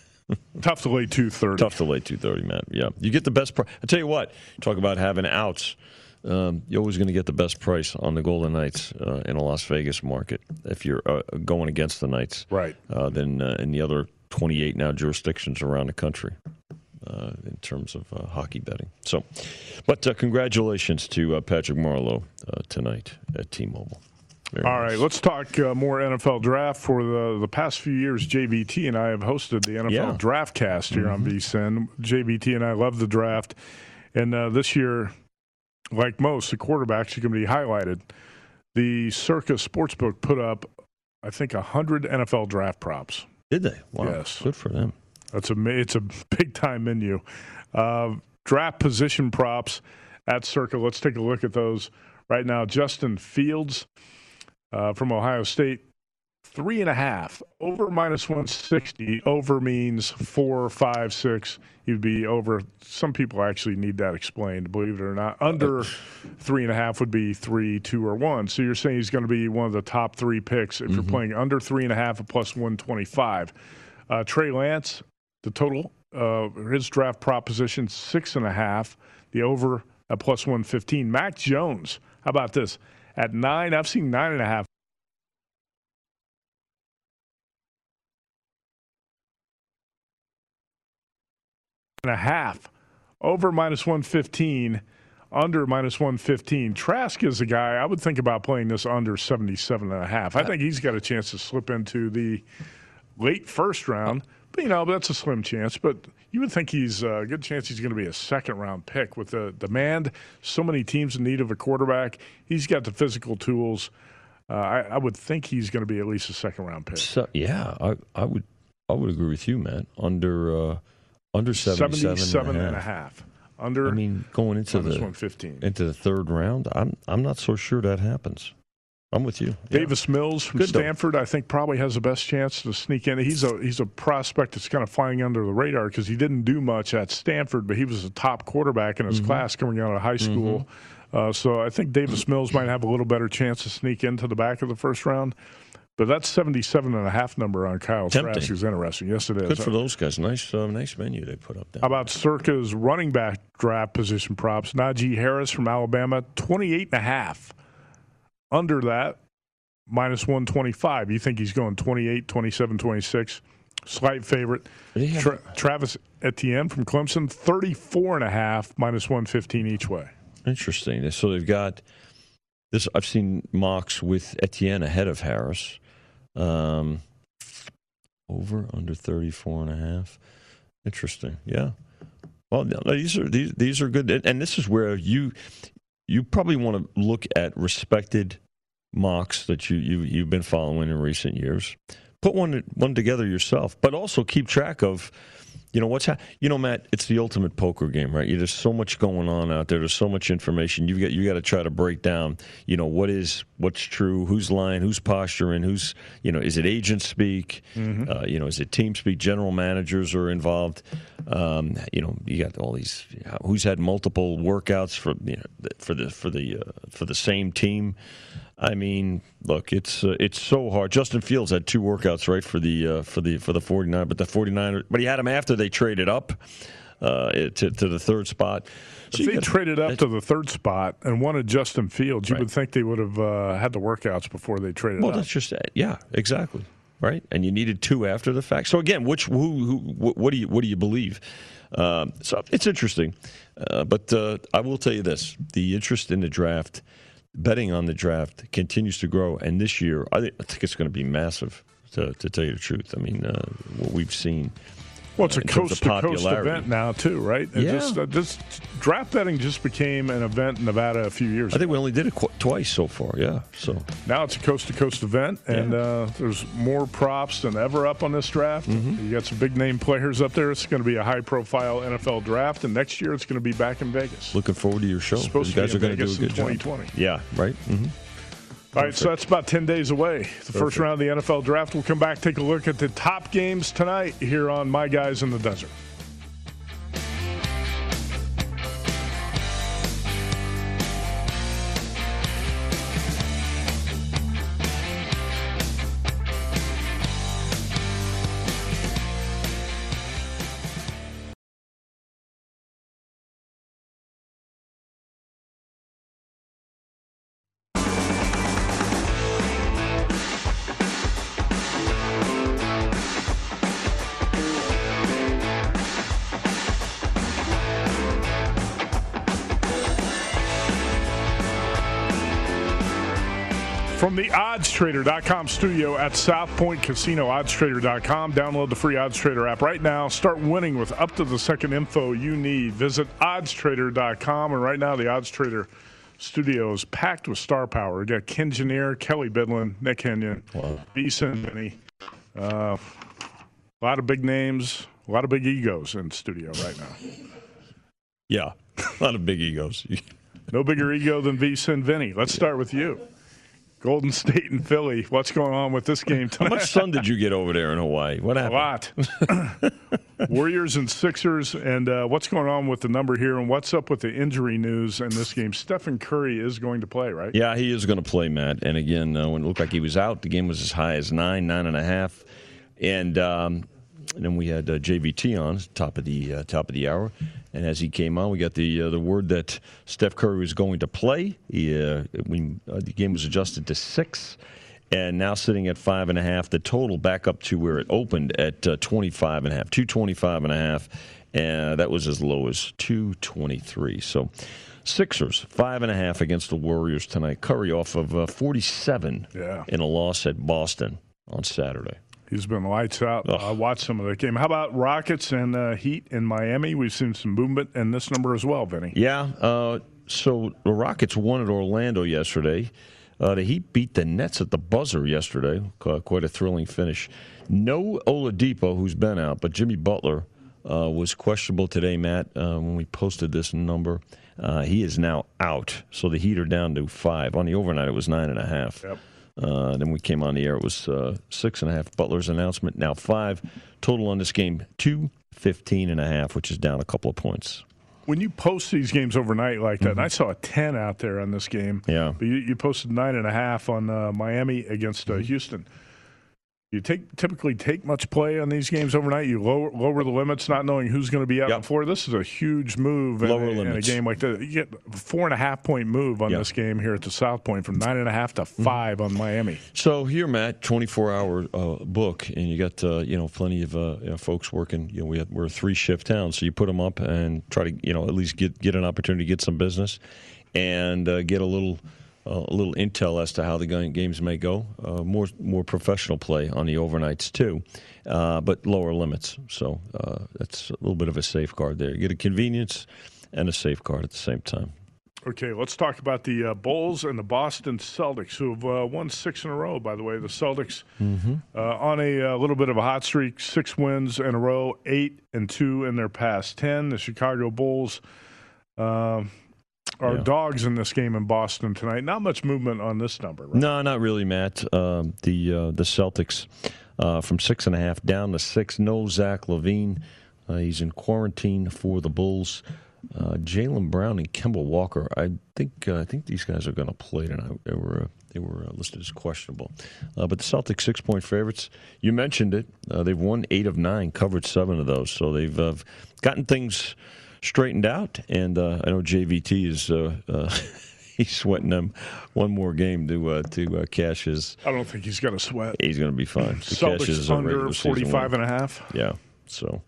Tough to lay two thirty. Tough to lay two thirty, Matt. Yeah, you get the best price. I tell you what. Talk about having outs. Um, you're always going to get the best price on the Golden Knights uh, in a Las Vegas market if you're uh, going against the Knights, right? Uh, than uh, in the other twenty-eight now jurisdictions around the country uh, in terms of uh, hockey betting. So, but uh, congratulations to uh, Patrick Marleau uh, tonight at T-Mobile. Very All nice. right, let's talk uh, more N F L draft. For the, the past few years, J V T and I have hosted the N F L yeah. Draft Cast here mm-hmm. on V S I N. J V T and I love the draft, and uh, this year, like most, the quarterbacks are going to be highlighted. The Circa Sportsbook put up, I think, one hundred N F L draft props. Did they? Wow. Yes. Good for them. That's a, it's a big-time menu. Uh, draft position props at Circa. Let's take a look at those right now. Justin Fields uh, from Ohio State, three and a half. Over minus one sixty. Over means four, five, six. You'd be over. Some people actually need that explained, believe it or not. Under three and a half would be three, two, or one. So you're saying he's going to be one of the top three picks if mm-hmm. you're playing under three and a half at plus one twenty-five. Uh, Trey Lance, the total, uh, his draft proposition, six and a half. The over at plus one fifteen. Mac Jones, how about this? At nine, I've seen nine and a half. And a half. Over minus one fifteen, under minus one fifteen. Trask is a guy I would think about playing this under seventy-seven and a half. I think he's got a chance to slip into the late first round. But, you know, that's a slim chance. But you would think he's a good chance he's going to be a second-round pick with the demand. So many teams in need of a quarterback. He's got the physical tools. Uh, I, I would think he's going to be at least a second-round pick. So, yeah, I, I would I would agree with you, Matt. Under uh, under seventy-seven, seventy-seven and, and a a half. Under. I mean, going into the one fifteen. into the third round, I'm I'm not so sure that happens. I'm with you. Yeah. Davis Mills from Good Stanford, though. I think, probably has the best chance to sneak in. He's a he's a prospect that's kind of flying under the radar because he didn't do much at Stanford, but he was a top quarterback in his mm-hmm. class coming out of high school. Mm-hmm. Uh, so I think Davis Mills might have a little better chance to sneak into the back of the first round. But that seventy-seven and a half number on Kyle Trask is interesting. Yes, it is. Good for those guys. Nice, uh, nice menu they put up there. How about Circa's running back draft position props? Najee Harris from Alabama, twenty-eight and a half. Under that, minus one twenty-five. You think he's going twenty-eight, twenty-seven, twenty-six? Slight favorite. Have, Tra- Travis Etienne from Clemson, thirty-four and a half, minus one fifteen each way. Interesting. So they've got this. I've seen mocks with Etienne ahead of Harris. Um, over, under thirty-four and a half. Interesting. Yeah. Well, these are these these are good, and this is where you you probably want to look at respected mocks that you, you you've been following in recent years. Put one one together yourself, but also keep track of, you know, what's ha- you know, Matt. It's the ultimate poker game, right? There's so much going on out there. There's so much information. You got you got to try to break down, you know, what is what's true, who's lying, who's posturing, who's, you know, is it agent speak? Mm-hmm. Uh, you know, is it team speak? General managers are involved. Um, you know, you got all these. Who's had multiple workouts for you know for the for the uh, for the same team? I mean, look, it's uh, it's so hard. Justin Fields had two workouts, right, for the uh, for the for the 49ers, but the 49ers, but he had them after they traded up uh, to to the third spot. So if they got, traded up to the third spot and wanted Justin Fields, you right. would think they would have uh, had the workouts before they traded well, up. Well, that's just yeah, exactly, right. And you needed two after the fact. So again, which who, who what do you what do you believe? Um, so it's interesting, uh, but uh, I will tell you this: the interest in the draft. Betting on the draft continues to grow, and this year I think, I think it's going to be massive. To, to tell you the truth, I mean, uh, what we've seen. Well, it's uh, a coast-to-coast event now, too, right? It yeah. Just, uh, just draft betting just became an event in Nevada a few years ago. I think we only did it qu- twice so far, yeah. So now it's a coast-to-coast event, and yeah. uh, there's more props than ever up on this draft. Mm-hmm. You got some big-name players up there. It's going to be a high-profile N F L draft, and next year it's going to be back in Vegas. Looking forward to your show. It's supposed you to guys be are going to do a good twenty twenty. job. Yeah, right? Mm-hmm. All right, so that's about ten days away. The Perfect. First round of the N F L draft. We'll come back, take a look at the top games tonight here on My Guys in the Desert. From the odds trader dot com studio at South Point Casino, odds trader dot com. Download the free OddsTrader app right now. Start winning with up to the second info you need. Visit odds trader dot com. And right now, the OddsTrader studio is packed with star power. We got Ken Janier, Kelly Bidlin, Nick Kenyon, wow. Beeson, Vinny. Uh, a lot of big names, a lot of big egos in the studio right now. Yeah, a lot of big egos. No bigger ego than Beeson and Vinny. Let's start with you. Golden State and Philly. What's going on with this game tonight? How much sun did you get over there in Hawaii? What happened? A lot. Warriors and Sixers. And uh, what's going on with the number here? And what's up with the injury news in this game? Stephen Curry is going to play, right? Yeah, he is going to play, Matt. And again, uh, when it looked like he was out, the game was as high as nine, nine and a half. And, um, and then we had uh, J V T on top of the uh, top of the hour. And as he came on, we got the uh, the word that Steph Curry was going to play. He, uh, we, uh, the game was adjusted to six, and now sitting at five and a half. The total back up to where it opened at uh, twenty-five and a half, two twenty-five and a half, and that was as low as two twenty-three. So, Sixers five and a half against the Warriors tonight. Curry off of uh, forty-seven yeah. in a loss at Boston on Saturday. He's been lights out. I uh, watched some of that game. How about Rockets and uh, Heat in Miami? We've seen some movement in this number as well, Vinny. Yeah. Uh, so the Rockets won at Orlando yesterday. Uh, the Heat beat the Nets at the buzzer yesterday. Quite a thrilling finish. No Oladipo, who's been out, but Jimmy Butler uh, was questionable today, Matt, uh, when we posted this number. Uh, he is now out. So the Heat are down to five. On the overnight, it was nine and a half. Yep. Uh, then we came on the air. It was uh, six and a half. Butler's announcement now five. Total on this game two fifteen and a half, which is down a couple of points. When you post these games overnight like that, mm-hmm. and I saw a ten out there on this game. Yeah, but you, you posted nine and a half on uh, Miami against uh, mm-hmm. Houston. You take typically take much play on these games overnight. You lower lower the limits, not knowing who's going to be out yep. before. This is a huge move in, lower a, limits. in a game like that. You get a four and a half point move on yep. this game here at the South Point from nine and a half to five mm-hmm. on Miami. So here, Matt, twenty-four hour uh, book, and you got uh, you know plenty of uh, you know, folks working. You know, we have, we're a three shift town, so you put them up and try to you know at least get get an opportunity to get some business and uh, get a little. Uh, a little intel as to how the games may go. Uh, more more professional play on the overnights, too, uh, but lower limits. So uh, that's a little bit of a safeguard there. You get a convenience and a safeguard at the same time. Okay, let's talk about the uh, Bulls and the Boston Celtics, who have uh, won six in a row, by the way. The Celtics mm-hmm. uh, on a, a little bit of a hot streak, six wins in a row, eight and two in their past ten. The Chicago Bulls uh, are yeah. dogs in this game in Boston tonight. Not much movement on this number, right? No, not really, Matt. Um, the uh, the Celtics uh, from six and a half down to six. No Zach LaVine. Uh, he's in quarantine for the Bulls. Uh, Jaylen Brown and Kemba Walker. I think uh, I think these guys are going to play tonight. They were uh, they were uh, listed as questionable. Uh, but the Celtics six point favorites. You mentioned it. Uh, they've won eight of nine, covered seven of those. So they've uh, gotten things straightened out, and uh, I know J V T is uh, uh, he's sweating them one more game to uh, to uh, cash his. I don't think he's going to sweat. He's going to be fine. To Celtics cash his, uh, under forty-five and a half. Yeah. So,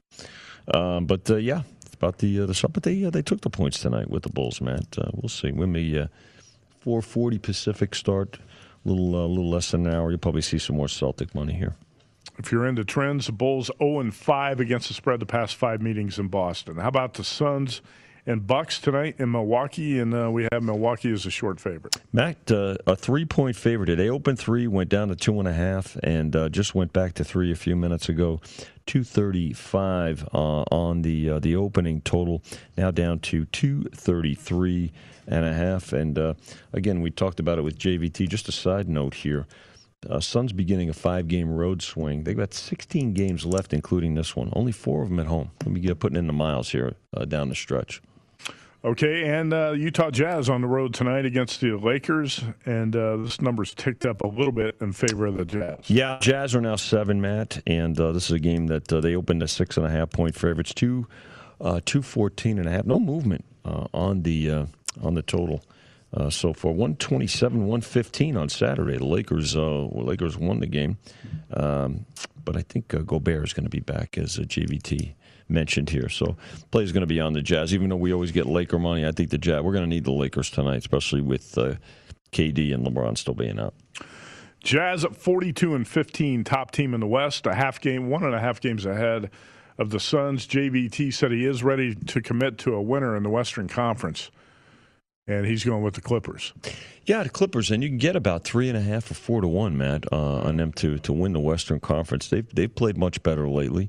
um, but uh, yeah, it's about the uh, the but they uh, they took the points tonight with the Bulls, Matt. Uh, we'll see. When we uh, four forty Pacific start, a little uh, little less than an hour, you'll probably see some more Celtic money here. If you're into trends, the Bulls oh and five against the spread the past five meetings in Boston. How about the Suns and Bucks tonight in Milwaukee? And uh, we have Milwaukee as a short favorite. Matt, uh, a three-point favorite. They opened three, went down to two and a half, and uh, just went back to three a few minutes ago. two thirty-five uh, on the uh, the opening total, now down to two thirty-three and a half. And uh, again, we talked about it with J V T. Just a side note here. Uh, Suns beginning a five-game road swing. They've got sixteen games left, including this one. Only four of them at home. Let me get putting in the miles here uh, down the stretch. Okay, and uh, Utah Jazz on the road tonight against the Lakers, and uh, this number's ticked up a little bit in favor of the Jazz. Yeah, Jazz are now seven, Matt, and uh, this is a game that uh, they opened a six and a half point favorites, two, uh, two fourteen and a half. No movement uh, on the uh, on the total. Uh, so for one twenty-seven, one fifteen on Saturday, the Lakers uh, well, Lakers won the game. Um, but I think uh, Gobert is going to be back, as uh, J V T mentioned here. So play is going to be on the Jazz. Even though we always get Laker money, I think the Jazz, we're going to need the Lakers tonight, especially with uh, K D and LeBron still being out. Jazz at forty-two and fifteen, top team in the West, a half game, one and a half games ahead of the Suns. J V T said he is ready to commit to a winner in the Western Conference. And he's going with the Clippers. Yeah, the Clippers, and you can get about three and a half or four to one, Matt, uh, on them to to win the Western Conference. They've they've played much better lately.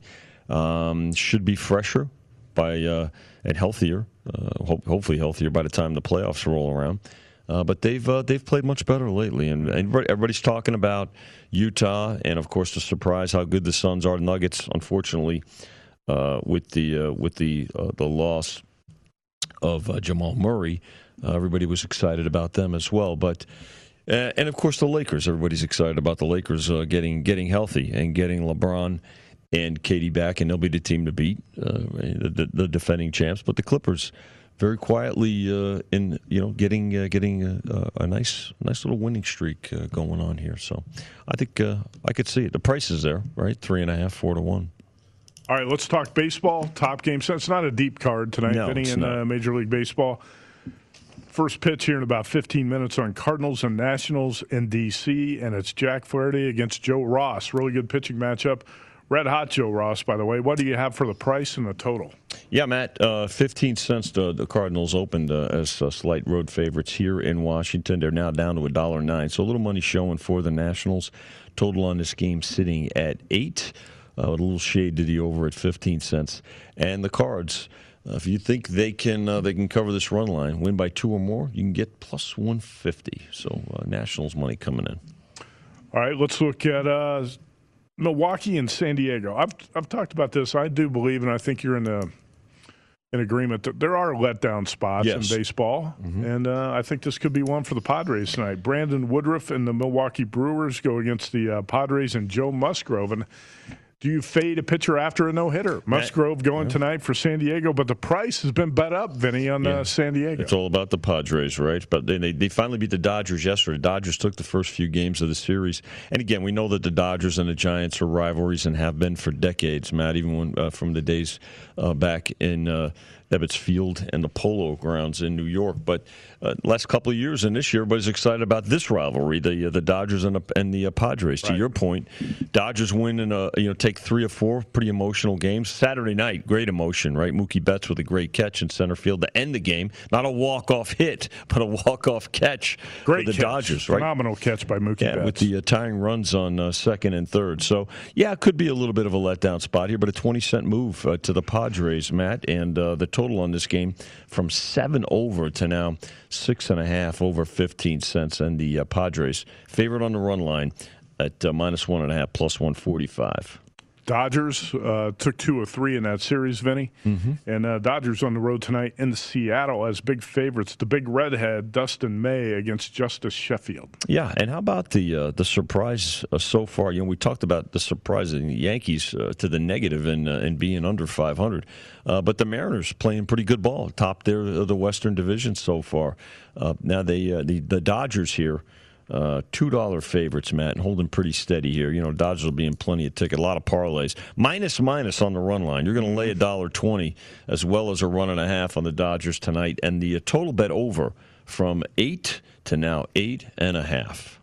Um, should be fresher by uh, and healthier, uh, ho- hopefully healthier by the time the playoffs roll around. Uh, but they've uh, they've played much better lately, and, and everybody's talking about Utah, and of course the surprise how good the Suns are. Nuggets, unfortunately, uh, with the uh, with the uh, the loss of uh, Jamal Murray. Uh, everybody was excited about them as well, but uh, and of course the Lakers. Everybody's excited about the Lakers uh, getting getting healthy and getting LeBron and K D back, and they'll be the team to beat, uh, the, the defending champs. But the Clippers, very quietly uh, in you know getting uh, getting a, a nice nice little winning streak uh, going on here. So I think uh, I could see it. The price is there, right? Three and a half, four to one. All right, let's talk baseball. Top game. So it's not a deep card tonight, no, Vinny, it's in not. Uh, Major League Baseball. First pitch here in about fifteen minutes on Cardinals and Nationals in D C, and it's Jack Flaherty against Joe Ross. Really good pitching matchup. Red hot Joe Ross, by the way. What do you have for the price and the total? Yeah, Matt, uh, fifteen cents to the Cardinals opened uh, as uh, slight road favorites here in Washington. They're now down to one dollar and nine cents, so a little money showing for the Nationals. Total on this game sitting at eight, uh, with a little shade to the over at fifteen cents. And the Cards, Uh, if you think they can uh, they can cover this run line, win by two or more, you can get plus one fifty. So uh, Nationals money coming in. All right, let's look at uh, Milwaukee and San Diego. I've I've talked about this. I do believe, and I think you're in the in agreement that there are letdown spots yes. in baseball, mm-hmm. and uh, I think this could be one for the Padres tonight. Brandon Woodruff and the Milwaukee Brewers go against the uh, Padres and Joe Musgrove. And do you fade a pitcher after a no-hitter? Musgrove going yeah. tonight for San Diego, but the price has been bet up, Vinny, on yeah. uh, San Diego. It's all about the Padres, right? But they, they they finally beat the Dodgers yesterday. The Dodgers took the first few games of the series. And again, we know that the Dodgers and the Giants are rivalries and have been for decades, Matt, even when, uh, from the days uh, back in uh, Ebbets Field and the Polo Grounds in New York. But uh, last couple of years and this year, everybody's excited about this rivalry, the uh, the Dodgers and the, and the uh, Padres. Right. To your point, Dodgers win in a, you know, take three or four pretty emotional games. Saturday night, great emotion, right? Mookie Betts with a great catch in center field to end the game. Not a walk-off hit, but a walk-off catch great for the catch. Dodgers, right? Phenomenal catch by Mookie yeah, Betts. with the uh, tying runs on uh, second and third. So, yeah, it could be a little bit of a letdown spot here, but a twenty cent move uh, to the Padres, Matt, and uh, the total on this game from seven over to now six and a half over fifteen cents, and the uh, Padres favorite on the run line at uh, minus one and a half, plus one forty-five. Dodgers uh, took two or three in that series, Vinny. Mm-hmm. And uh, Dodgers on the road tonight in Seattle as big favorites. The big redhead, Dustin May, against Justice Sheffield. Yeah, and how about the uh, the surprise uh, so far? You know, we talked about the surprise in the Yankees uh, to the negative and uh, and being under five hundred. Uh, but the Mariners playing pretty good ball, top there of the Western Division so far. Uh, now they uh, the the Dodgers here. Uh, two dollar favorites, Matt, and holding pretty steady here. You know, Dodgers will be in plenty of ticket, a lot of parlays. Minus, minus on the run line. You're going to lay a dollar twenty as well as a run and a half on the Dodgers tonight. And the uh, total bet over from eight to now eight and a half.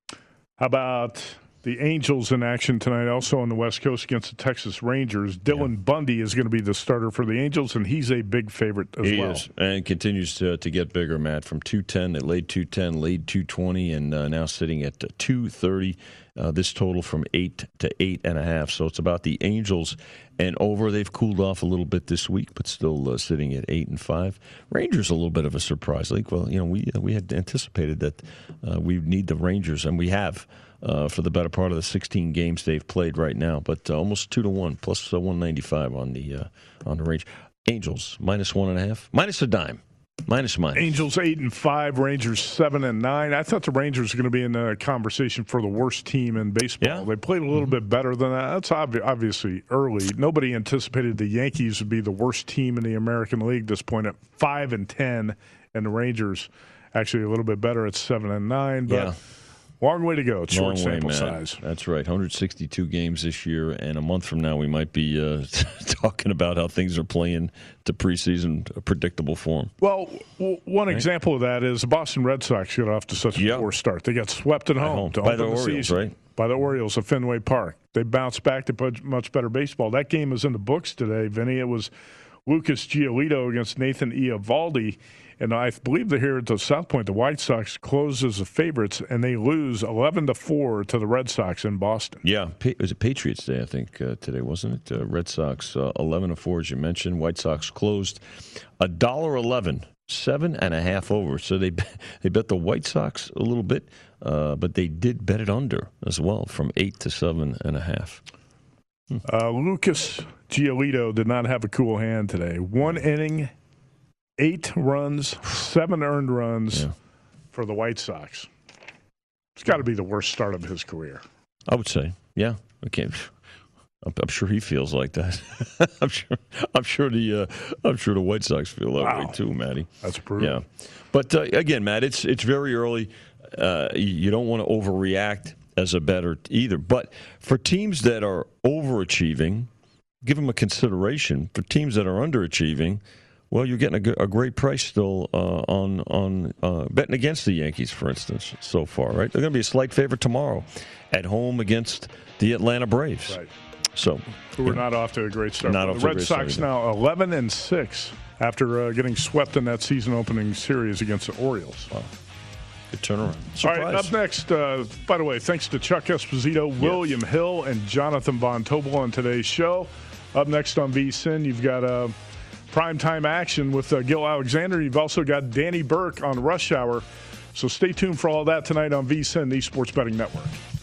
How about the Angels in action tonight, also on the West Coast against the Texas Rangers? Dylan yeah. Bundy is going to be the starter for the Angels, and he's a big favorite as he well. Is, and continues to, to get bigger, Matt. From two ten, they laid two ten, laid two twenty, and uh, now sitting at two thirty. Uh, this total from eight to eight and a half. So it's about the Angels and over. They've cooled off a little bit this week, but still uh, sitting at eight and five. Rangers a little bit of a surprise. Like, well, you know, we uh, we had anticipated that uh, we need the Rangers, and we have. Uh, for the better part of the sixteen games they've played right now, but uh, almost two to one, plus uh, one ninety five on the uh, on the range. Angels minus one and a half, minus a dime, minus minus. Angels eight and five, Rangers seven and nine. I thought the Rangers were going to be in the conversation for the worst team in baseball. Yeah. They played a little mm-hmm. bit better than that. That's obvi- obviously early. Nobody anticipated the Yankees would be the worst team in the American League at this point at five and ten, and the Rangers actually a little bit better at seven and nine. But yeah. long way to go. It's short Long way, sample man. size. That's right. one hundred sixty-two games this year, and a month from now we might be uh, talking about how things are playing to preseason predictable form. Well, w- one right? example of that is the Boston Red Sox got off to such a yep. poor start. They got swept at home, home. to by open the, the Orioles, season. right? By the Orioles at Fenway Park. They bounced back to play much better baseball. That game is in the books today, Vinny. It was Lucas Giolito against Nathan Eovaldi. And I believe they're here at the South Point. The White Sox close as the favorites, and they lose eleven to four to the Red Sox in Boston. Yeah, it was a Patriots Day, I think, uh, today, wasn't it? Uh, Red Sox uh, eleven to four, as you mentioned. White Sox closed a dollar eleven, seven and a half over. So they they bet the White Sox a little bit, uh, but they did bet it under as well, from eight to seven and a half. Hmm. Uh, Lucas Giolito did not have a cool hand today. One inning. Eight runs, seven earned runs yeah. for the White Sox. It's got to be the worst start of his career. I would say, yeah. Okay, I'm, I'm sure he feels like that. I'm sure. I'm sure the. Uh, I'm sure the White Sox feel that wow. way too, Matty. That's brutal. Yeah, but uh, again, Matt, it's it's very early. Uh, you don't want to overreact as a bettor either. But for teams that are overachieving, give them a consideration. For teams that are underachieving. Well, you're getting a, a great price still uh, on on uh, betting against the Yankees, for instance, so far, right? They're going to be a slight favorite tomorrow at home against the Atlanta Braves. Right. So we're not off to a great start. Not the off to a Red great Sox start now eleven and six after uh, getting swept in that season-opening series against the Orioles. Wow. Good turnaround. Surprise. All right, up next, uh, by the way, thanks to Chuck Esposito, yes. William Hill, and Jonathan Von Tobel on today's show. Up next on V S I N, you've got a uh, primetime action with uh, Gil Alexander. You've also got Danny Burke on Rush Hour. So stay tuned for all that tonight on V S I N, the Sports Betting Network.